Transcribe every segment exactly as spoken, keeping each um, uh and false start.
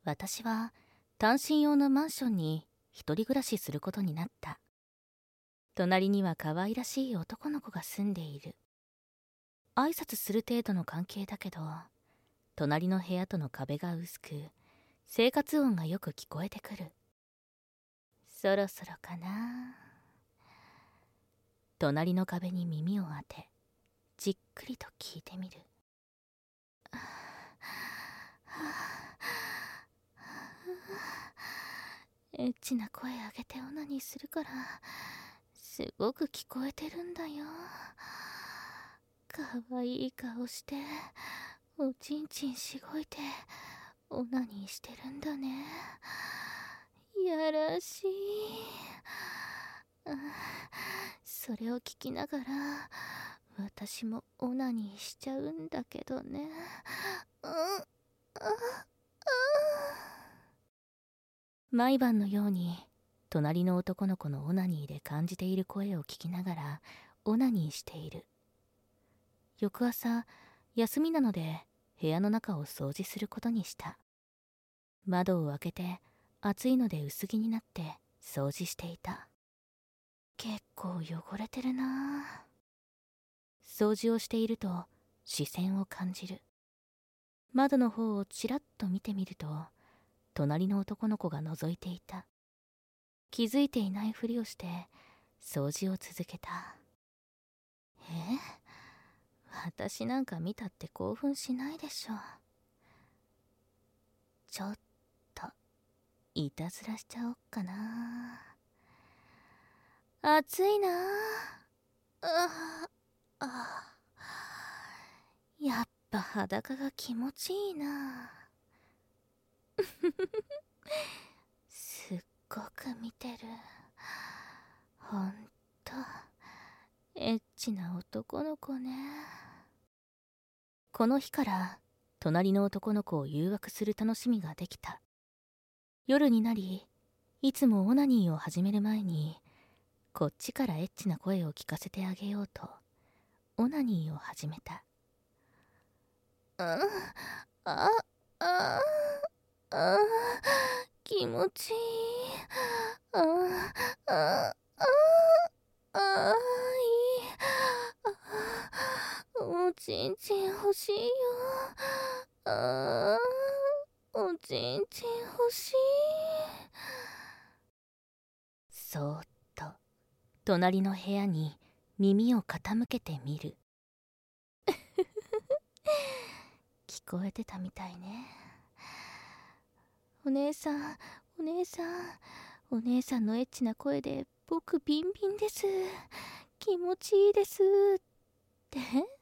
私は単身用のマンションに一人暮らしすることになった。隣には可愛らしい男の子が住んでいる。挨拶する程度の関係だけど、隣の部屋との壁が薄く、生活音がよく聞こえてくる。そろそろかな。隣の壁に耳を当て、じっくりと聞いてみる。エッチな声上げてオナニーするからすごく聞こえてるんだよ。かわいい顔しておちんちんしごいてオナニーしてるんだね。やらしい。それを聞きながら私もオナニーしちゃうんだけどね。うん、あ、あ。毎晩のように隣の男の子のオナニーで感じている声を聞きながらオナニーしている。翌朝、休みなので部屋の中を掃除することにした。窓を開けて暑いので薄着になって掃除していた。結構汚れてるな。掃除をしていると視線を感じる。窓の方をちらっと見てみると隣の男の子が覗いていた。気づいていないふりをして掃除を続けた。え？私なんか見たって興奮しないでしょ。ちょっといたずらしちゃおっかな。暑いなあ。あ、やっぱ裸が気持ちいいな。すっごく見てる。ほんとエッチな男の子ね。この日から隣の男の子を誘惑する楽しみができた。夜になり、いつもオナニーを始める前にこっちからエッチな声を聞かせてあげようとオナニーを始めた。うん、あ、あ、あ、気持ちいい。あ、あ、あ、あ、いい。あ、おちんちん欲しいよ。あ、おちんちん欲しい。そーっと隣の部屋に耳を傾けてみる。聞こえてたみたいね。お姉さん、お姉さん、お姉さんのエッチな声で僕ビンビンです。気持ちいいですって。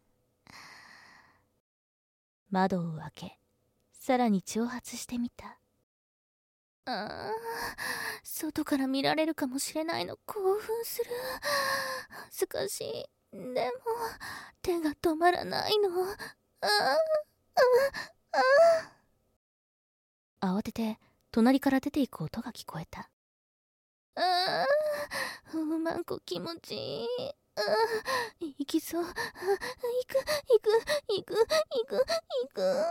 窓を開け、さらに挑発してみた。ああ、外から見られるかもしれないの興奮する。恥ずかしい。でも手が止まらないの。ああ、ああ。慌てて隣から出ていく音が聞こえた。ああ、うまんこ気持ちいい。ああ、行きそう。あ、行く、行く、行く、行く、行く。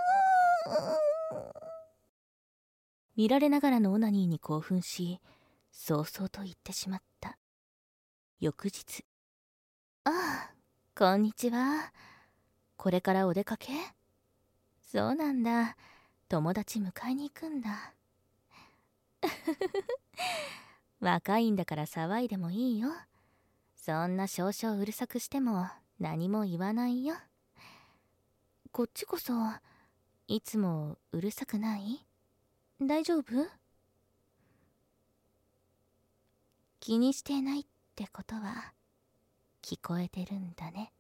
見られながらのオナニーに興奮し、早々と言ってしまった。翌日。ああ、こんにちは。これからお出かけ？そうなんだ。友達迎えに行くんだ。若いんだから騒いでもいいよ。そんな少々うるさくしても何も言わないよ。こっちこそいつもうるさくない？大丈夫？気にしてないってことは聞こえてるんだね。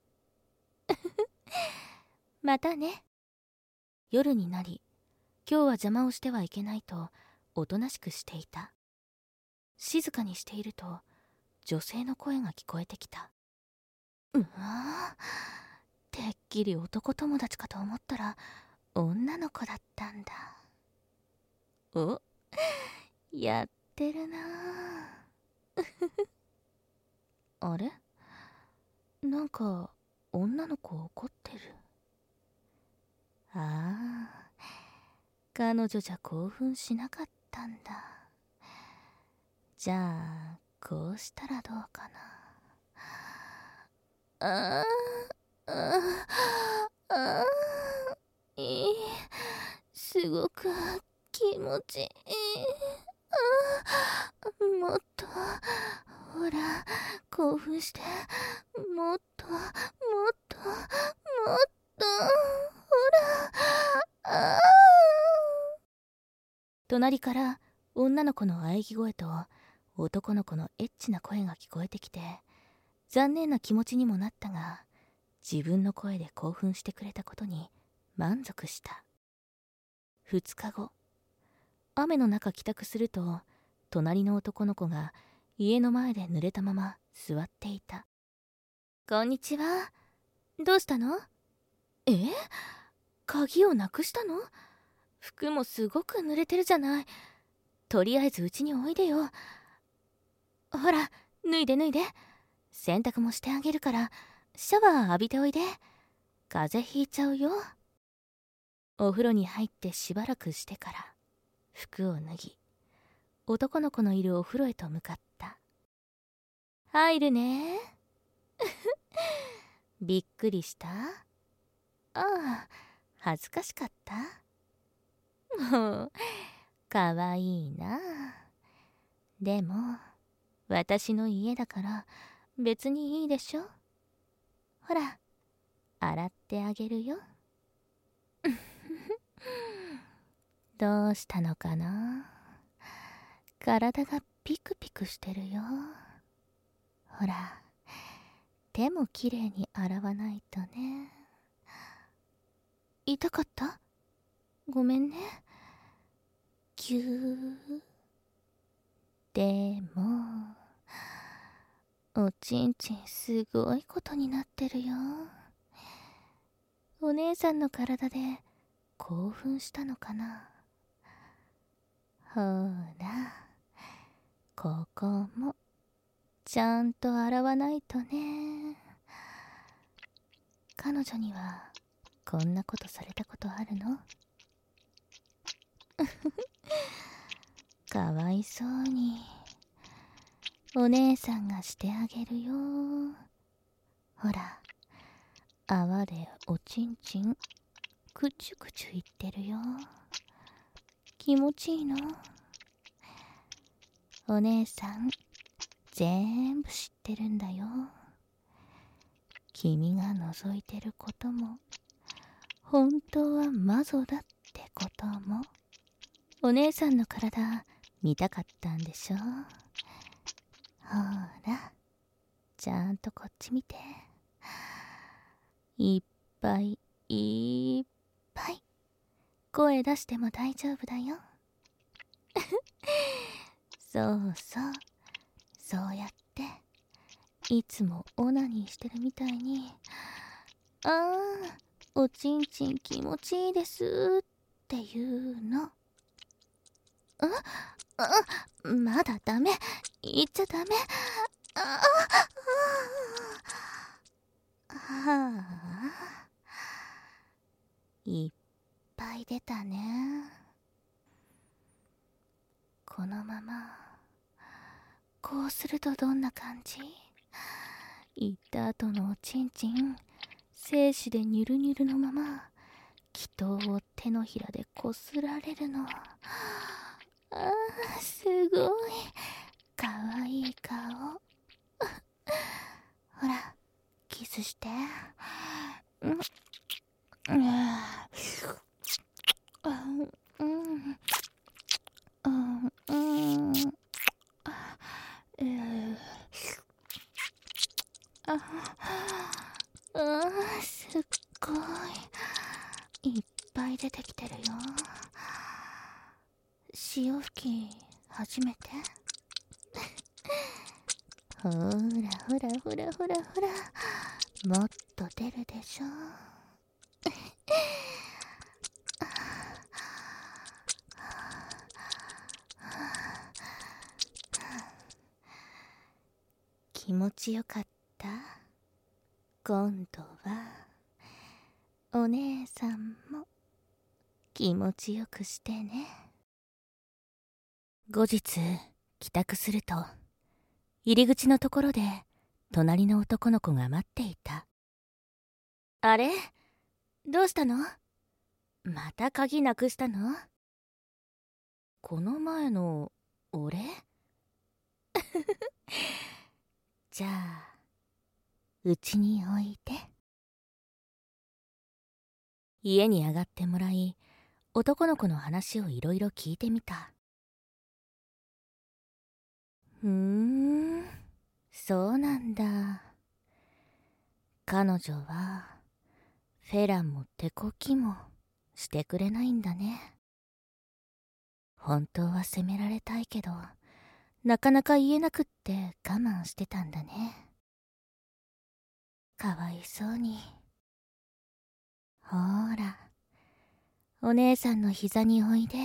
またね。夜になり、今日は邪魔をしてはいけないとおとなしくしていた。静かにしていると女性の声が聞こえてきた。うわあ、てっきり男友達かと思ったら女の子だったんだ。お、やってるなあ。あれ？なんか女の子怒ってる。ああ、 彼女じゃ興奮しなかったんだ。じゃあこうしたらどうかな。あーあーあーいい、すごく気持ちいい。あーもっと、ほら、興奮して、もっともっともっと、ほら。あー隣から女の子の喘ぎ声と男の子のエッチな声が聞こえてきて、残念な気持ちにもなったが、自分の声で興奮してくれたことに満足した。ふつかご、雨の中帰宅すると、隣の男の子が家の前で濡れたまま座っていた。こんにちは。どうしたの？え？鍵をなくしたの？服もすごく濡れてるじゃない。とりあえずうちにおいでよ。ほら、脱いで脱いで。洗濯もしてあげるから、シャワー浴びておいで。風邪ひいちゃうよ。お風呂に入ってしばらくしてから、服を脱ぎ、男の子のいるお風呂へと向かった。入るね。びっくりした？ああ、恥ずかしかった？もう、かわいいな。でも、私の家だから別にいいでしょ。ほら、洗ってあげるよ。どうしたのかな。体がピクピクしてるよ。ほら、手もきれいに洗わないとね。痛かった？ごめんね。ぎゅー。でも、おちんちんすごいことになってるよ。お姉さんの体で興奮したのかな。ほら、ここもちゃんと洗わないとね。彼女にはこんなことされたことあるの？かわいそうに。お姉さんがしてあげるよ。ほら、泡でおちんちんくちゅくちゅいってるよ。気持ちいいの？お姉さん全部知ってるんだよ。君が覗いてることも、本当はマゾだってことも。お姉さんの体見たかったんでしょ。ほら、ちゃんとこっち見て。いっぱいいっぱい声出しても大丈夫だよ。そうそう、そうやっていつもオナニーしてるみたいに、あー、おちんちん気持ちいいですっていうの。ああ、まだダメ、言っちゃダメ。ああ、はあ、いっぱい出たね。このままこうするとどんな感じ？行った後のおちんちん精子でニュルニュルのまま気筒を手のひらでこすられるの。あー、すごいかわいい顔。ほら、キスして。うん、うん、うん、うん、うん、えー、ああ、すっごいいっぱい出てきてるよ。潮吹き初めて？ほらほらほらほらほら、もっと出るでしょ。気持ちよかった？今度はお姉さんも気持ちよくしてね。後日帰宅すると、入り口のところで隣の男の子が待っていた。あれ？どうしたの？また鍵なくしたの？この前の俺？じゃあうちに置いて。家に上がってもらい、男の子の話をいろいろ聞いてみた。ふーん、そうなんだ。彼女はフェランも手こきもしてくれないんだね。本当は責められたいけど、なかなか言えなくって我慢してたんだね。かわいそうに。ほーら、お姉さんの膝においで。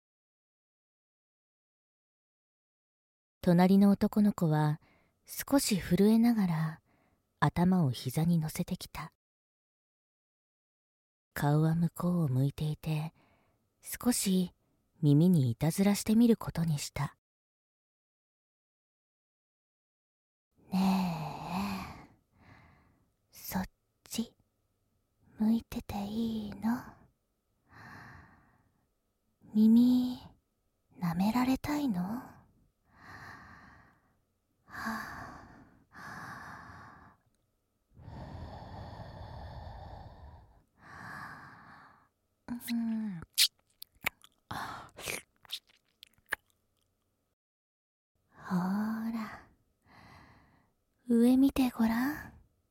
隣の男の子は少し震えながら頭を膝に乗せてきた。顔は向こうを向いていて、少し耳にいたずらしてみることにした。ねえ、そっち向いてていいの？耳舐められたいの？はあ、うん、ほーら、上見てごらん。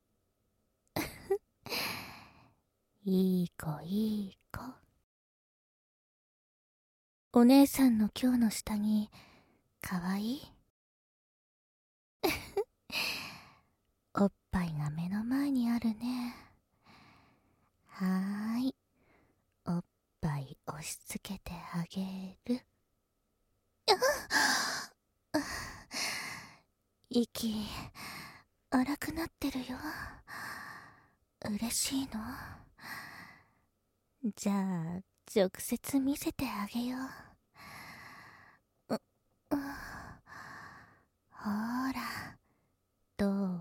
いい子いい子。お姉さんの今日の下着かわいい？おっぱいが目の前にあるね。はーい、おっぱい押し付けてあげる。息荒くなってるよ。嬉しいの？じゃあ直接見せてあげよう。う、う、ほーら、どう？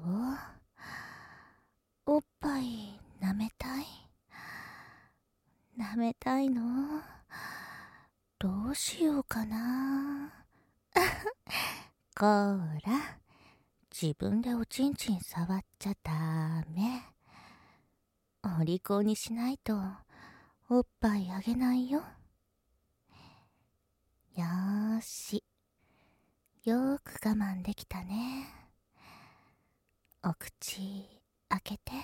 おっぱい舐めたい？舐めたいの？どうしようかな。こーら、自分でおちんちん触っちゃダメ。お利口にしないとおっぱいあげないよ。よーし、よーく我慢できたね。お口開けて。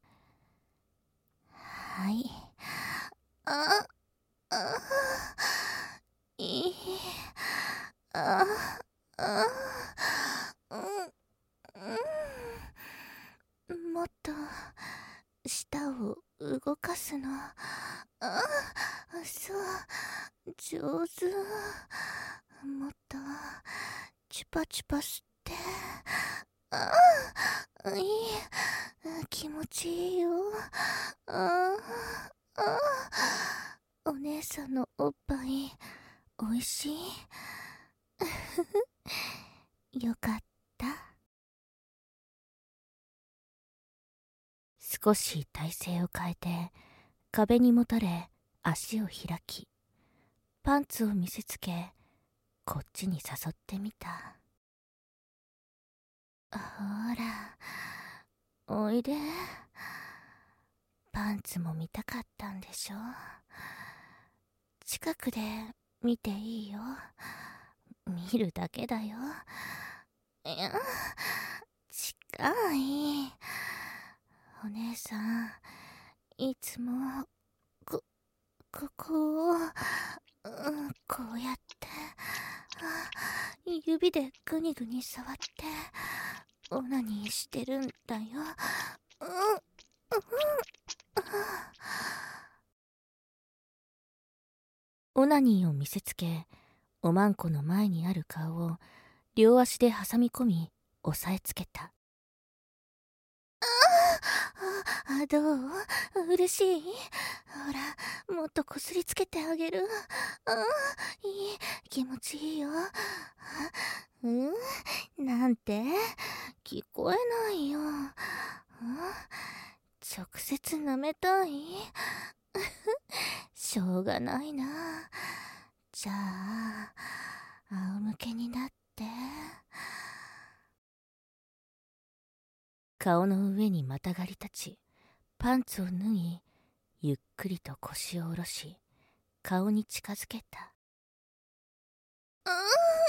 はい。あ、あ、いい。あ、あ、うん、うん。もっと舌を動かすの。あ、そう、上手。もっとチュパチュパ吸って。あ、いい。気持ちいいよ。ああ、お姉さんのおっぱいおいしい？よかった。少し体勢を変えて壁にもたれ足を開き、パンツを見せつけこっちに誘ってみた。ほら、おいで。パンツも見たかったんでしょ？近くで見ていいよ。見るだけだよ。いや、近い。お姉さん、いつもこここを、うん、こうやって指でグニグニ触ってオナニーしてるんだよ。うん、うん、オナニーを見せつけ、おまんこの前にある顔を両足で挟み込み押さえつけた。ああ、どう？嬉しい？ ほら、もっとこすりつけてあげる。ああ、いい、気持ちいいよ。うん、なんて聞こえないよ。うん、直接舐めたい。しょうがないな。じゃあ、仰向けになって。顔の上にまたがり立ち、パンツを脱ぎ、ゆっくりと腰を下ろし、顔に近づけた。うん、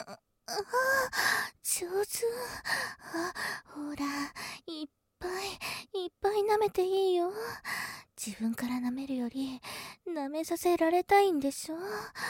あ、上手。あ、ほら、いっぱいいっぱい舐めていいよ。自分から舐めるより舐めさせられたいんでしょ。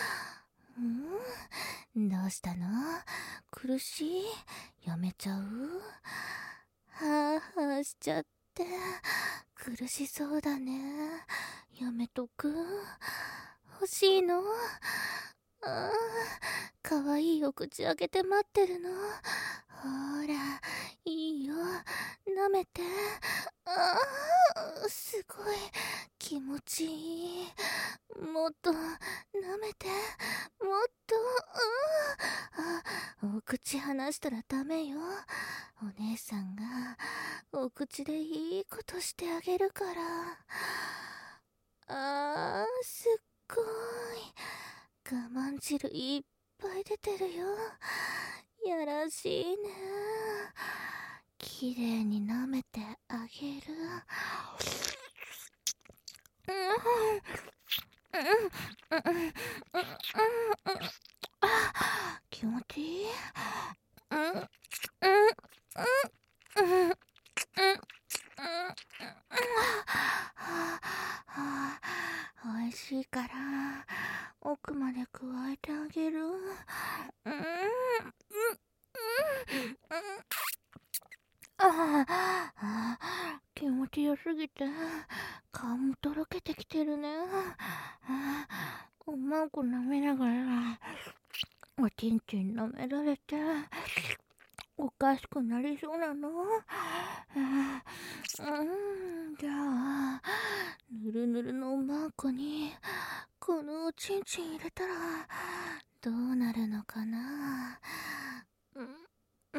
うん、どうしたの？苦しい？やめちゃう？はあはあしちゃって苦しそうだね。やめとく？欲しいの？ああ、かわいいお口開けて待ってるの。ほら、いいよ、舐めて。ああ、すごい気持ちいい。もっと舐めて、もっと。ああ、お口離したらダメよ。お姉さんがお口でいいことしてあげるから。ああ、すっごい我慢汁いっぱい出てるよ。やらしいね。きれいに舐めてあげる。うん、うん、うん、うん、気持ちいい。うん、うん、うん、うん、うん、おいしいから奥まで加えてあげる。うん、うん、うん、ああ、気持ちよすぎて顔もとろけてきてるね。おまんこ舐めながらおちんちん舐められておかしくなりそうなの。うん、じゃあぬるぬるのおまんこにこのおちんちん入れたらどうなるのかな。うん、うん、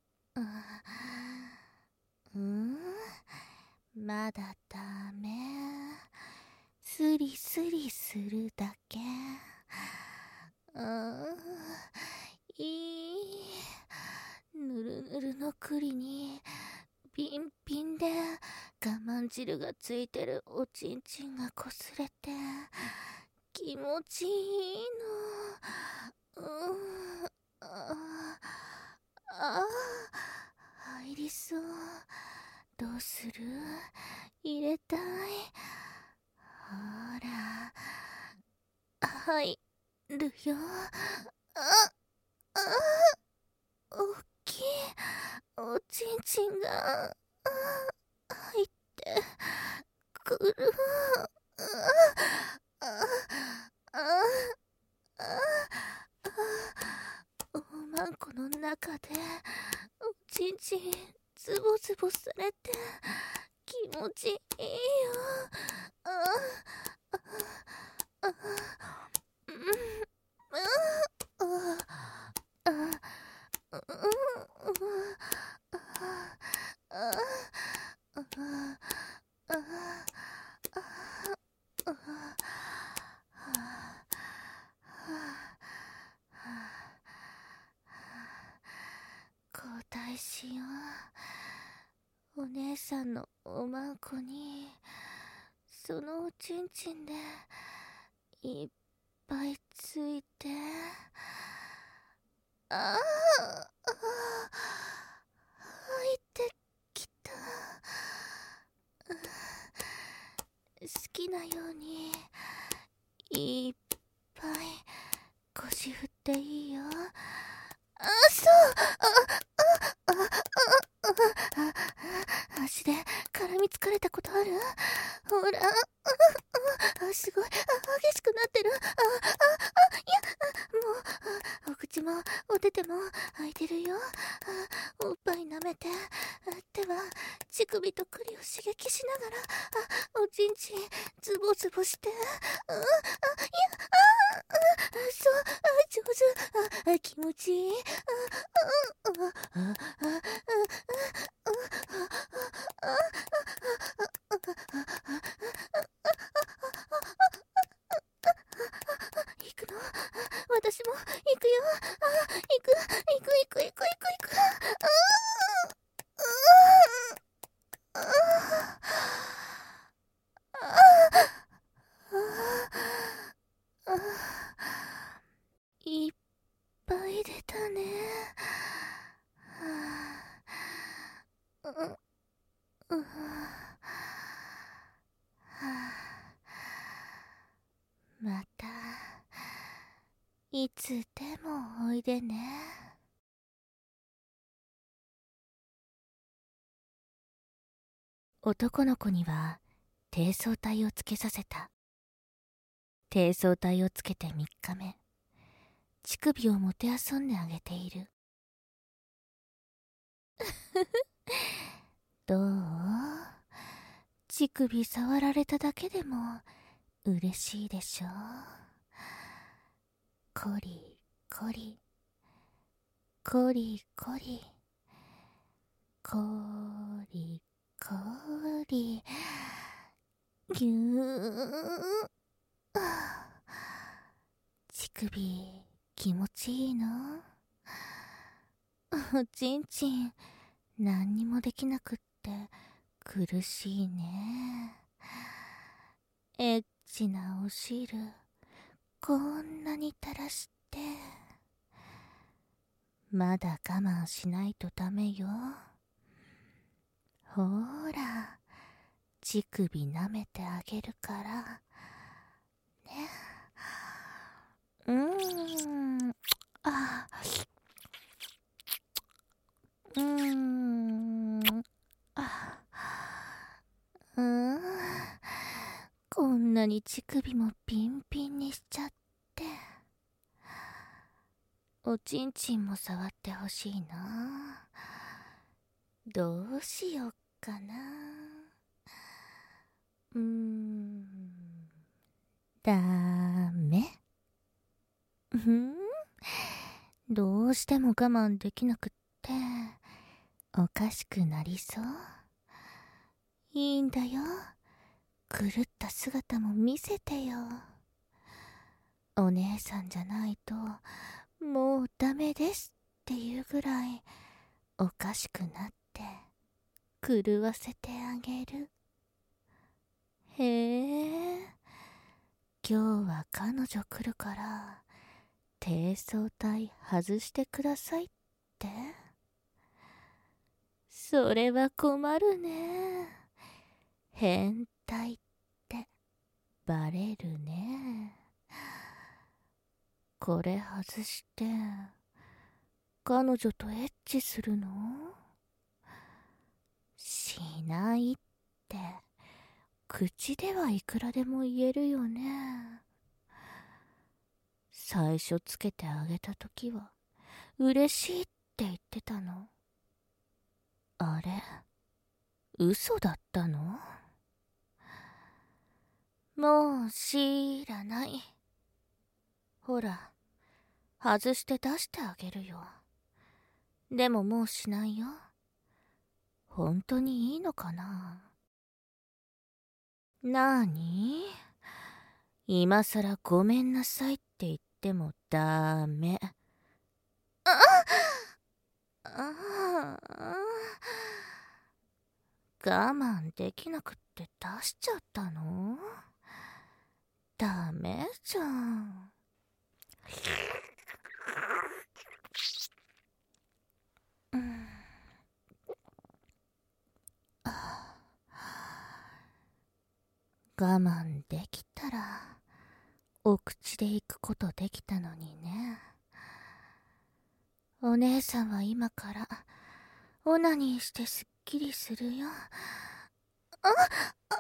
うん、まだダメ。スリスリするだけ。うん、いい。ぬるぬるの栗にピンピンで我慢汁がついてるおちんちんがこすれて気持ちいいの。うん、ああ、入りそう。どうする？入れたい。ほら、入るよ。あ、あ、おっきいおちんちんが入ってくる。あ、あ、あ、おまんこの中でおちんちんズボズボされて気持ちいいよ。あ、あ、あ、うん、あ、あ、あ、交代しよう。お姉さんのおまんこにそのおちんちんでいっぱいついて。ああ、入ってきた。好きなようにいっぱい腰振っていいよ。あ、そう。あ、あ、あ、あ、足で絡みつかれたことある？ほら、あ、すごい、あ、激しくなってる。あ、あ、あ、いや、もう、お口もお手手も開いてるよ。おっぱぱい舐めて、手は乳首と栗を刺激しながら、あ、おちんちんズボズボして、あ、あ、いや、あ、あ、そう、あ、上手、あ、気持ちいい、あ、あ、あ、あ、あ、行くの？私も行くよ。あ、行く、行く、行く、行く、行く、行く。ああ、ああ、いっぱい出たね。う、う、う、またいつでもおいでね。男の子には低層体をつけさせた。低層体をつけてみっかめ、乳首をもてあそんであげている。どう？乳首触られただけでも嬉しいでしょ？コリコリコリコリコリコリぎゅー。乳首気持ちいいの？おちんちん何にもできなくって苦しいね。エッチなお汁こんなに垂らして、まだ我慢しないとダメよ。ほーら、乳首舐めてあげるからね。うーん、あ、うーん、あ、うーん、こんなに乳首もピンピンにしちゃって、おちんちんも触ってほしいな。どうしよっかな。うーん、ダメ？うん、どうしても我慢できなくっておかしくなりそう。いいんだよ、狂った姿も見せてよ。お姉さんじゃないともうダメですっていうぐらいおかしくなって狂わせてあげる。へえ、今日は彼女来るから低層体外してくださいって？それは困るね。変態ってバレるね。これ外して彼女とエッチするの？しないって口ではいくらでも言えるよね。最初つけてあげたときは嬉しいって言ってたの。あれ、嘘だったの？もう知らない。ほら、外して出してあげるよ。でももうしないよ。本当にいいのかな？なーに？今さらごめんなさいって言ってもダメ。ああ、我慢できなくって出しちゃったの？ダメじゃん。うん、我慢できたらお口で行くことできたのにね。お姉さんは今からオナニーしてすっきりするよ。あ、あ、あ、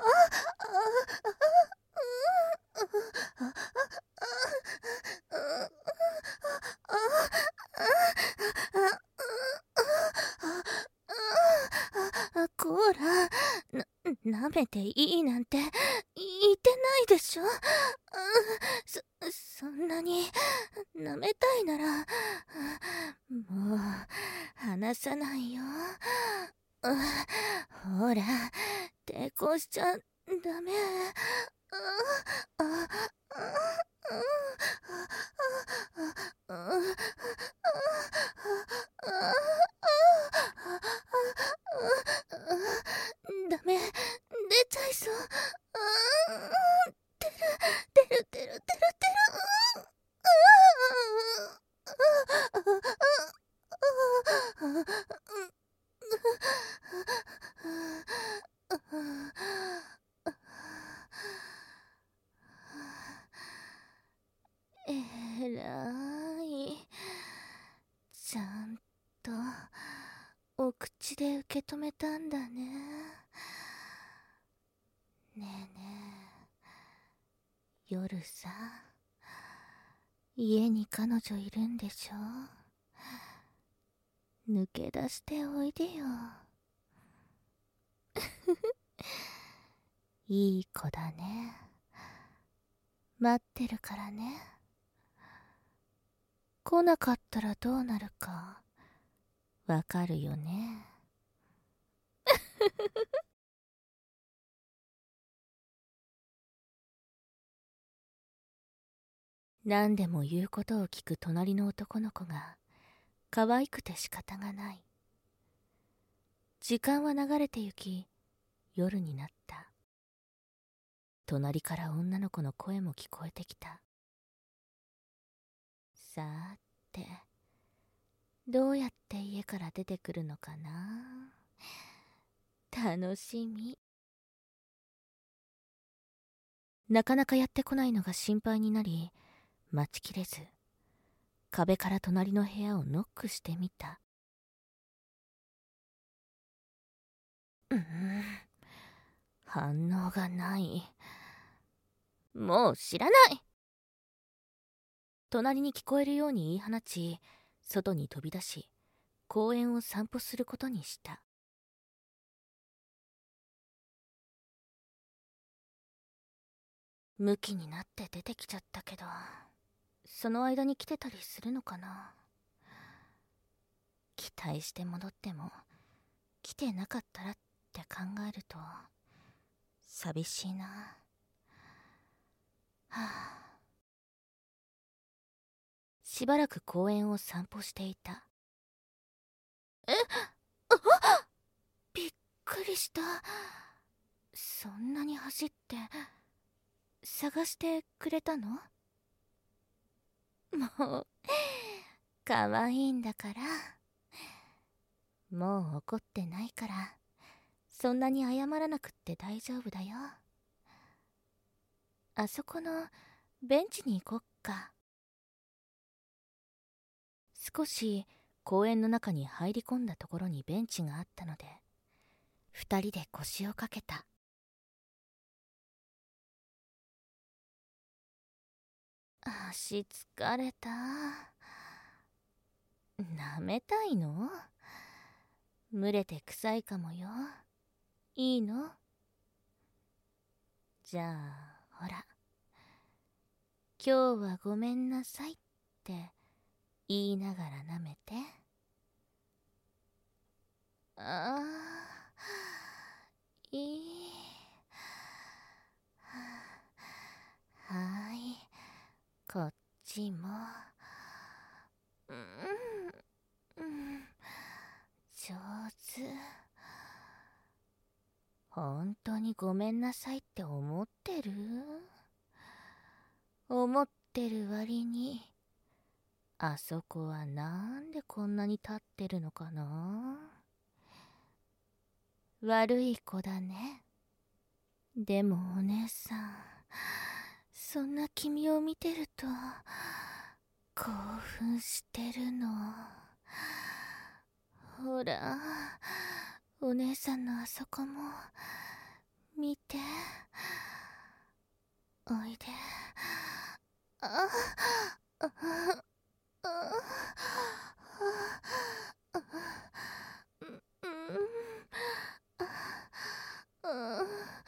舐めていいなんて言ってないでしょ。そ、そんなに舐めたいなら、もう離さないよ。ほら、抵抗しちゃダメ。ダメ、出ちゃいそう。出る、出る、出る、出る、出る。えらい。ちゃんとお口で受け止めたんだね。ねえねえ、夜さ、家に彼女いるんでしょ。抜け出しておいでよ。いい子だね。待ってるからね。来なかったらどうなるかわかるよね。何でも言うことを聞く隣の男の子が可愛くて仕方がない。時間は流れてゆき、夜になった。隣から女の子の声も聞こえてきた。さーて、どうやって家から出てくるのかな。楽しみ。なかなかやってこないのが心配になり、待ちきれず壁から隣の部屋をノックしてみた。うーん、反応がない。もう知らない。隣に聞こえるように言い放ち、外に飛び出し公園を散歩することにした。ムキになって出てきちゃったけど、その間に来てたりするのかな。期待して戻っても来てなかったらって考えると寂しいな。はあ。しばらく公園を散歩していた。え、あ、びっくりした。そんなに走って探してくれたの？もう可愛いんだから。もう怒ってないからそんなに謝らなくって大丈夫だよ。あそこのベンチに行こっか。少し公園の中に入り込んだところにベンチがあったので二人で腰をかけた。足疲れた。舐めたいの？蒸れて臭いかもよ。いいの？じゃあほら、今日はごめんなさいって言いながら舐めて。ああ、いい。はい、こっちも。うん、うん、上手。本当にごめんなさいって思ってる？思ってる割にあそこはなんでこんなに立ってるのかな。悪い子だね。でもお姉さん、そんな君を見てると興奮してるの。ほら、お姉さんのあそこも見て。おいで。ああああ、うん、うん、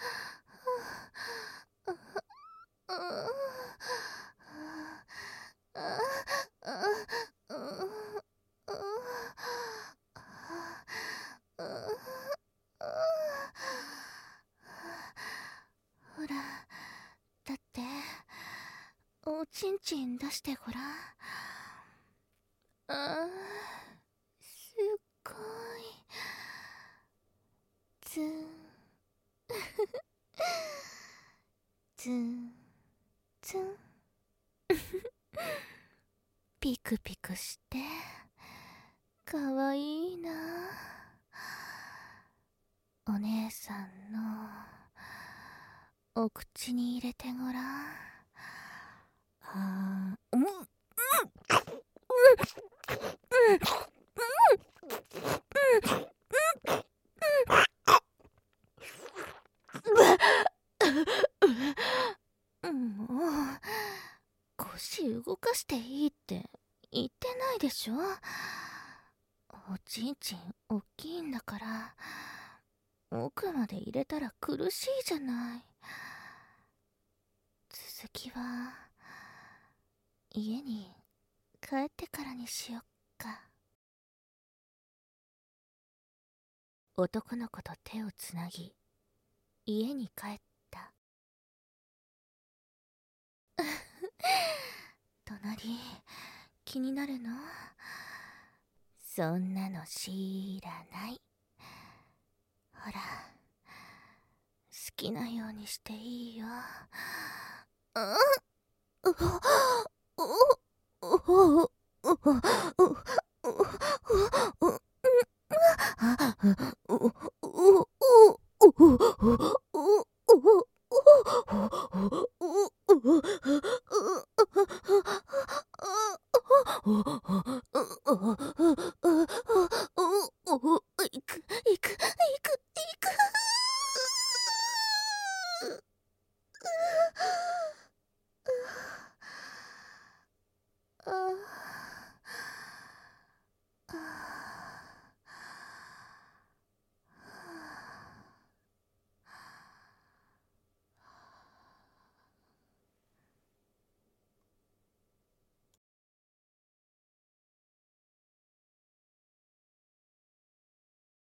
あー、すっごいずんずんずんピクピクしてかわいいな。お姉さんのお口に入れてごらん。あー、うんうんうん、もう腰動かしていいって言ってないでしょ。おちんちんおっきいんだから奥まで入れたら苦しいじゃない。続きは家に帰ってからにしよっか。男の子と手をつなぎ家に帰った。隣気になるの？そんなの知らない。ほら、好きなようにしていいよ。あうおおいくいくいくいく